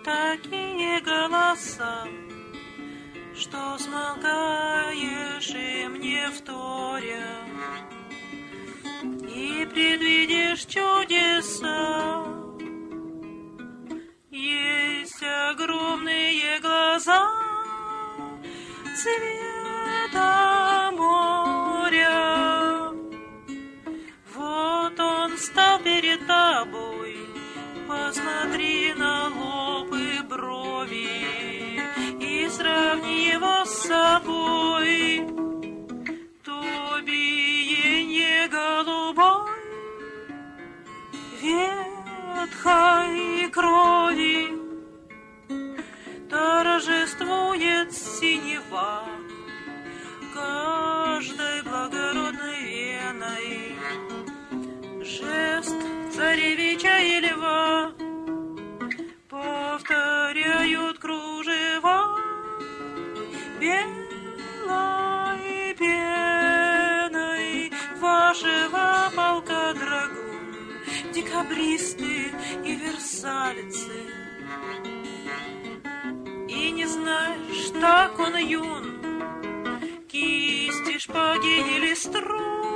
такие голоса, что смолкаешь им не вторя, и предвидишь чудеса. Есть огромные глаза цвета моря. Вот он стал перед тобой, посмотри на лоб и брови и сравни его с собой. То биение голубой ветхой крови торжествует синева каждой благородной веной. Жест царевича и льва повторяют кружева белой пеной вашего полка драгун, декабристы и версальцы. И не знаешь, так он юн, кисти, шпаги или струн,